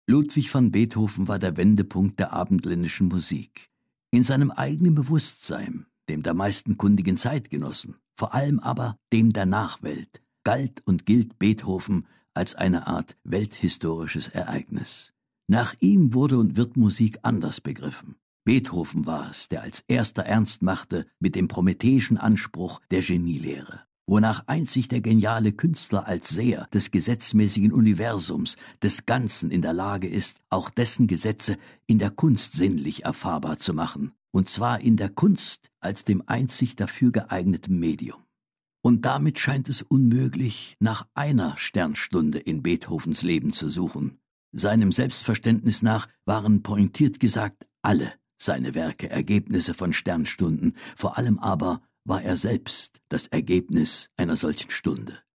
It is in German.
Ludwig van Beethoven war der Wendepunkt der abendländischen Musik. In seinem eigenen Bewusstsein, dem der meisten kundigen Zeitgenossen, vor allem aber dem der Nachwelt, galt und gilt Beethoven als eine Art welthistorisches Ereignis. Nach ihm wurde und wird Musik anders begriffen. Beethoven war es, der als erster ernst machte mit dem prometheischen Anspruch der Genielehre, wonach einzig der geniale Künstler als Seher des gesetzmäßigen Universums, des Ganzen in der Lage ist, auch dessen Gesetze in der Kunst sinnlich erfahrbar zu machen, und zwar in der Kunst als dem einzig dafür geeigneten Medium. Und damit scheint es unmöglich, nach einer Sternstunde in Beethovens Leben zu suchen. Seinem Selbstverständnis nach waren pointiert gesagt alle seine Werke Ergebnisse von Sternstunden, vor allem aber war er selbst das Ergebnis einer solchen Stunde.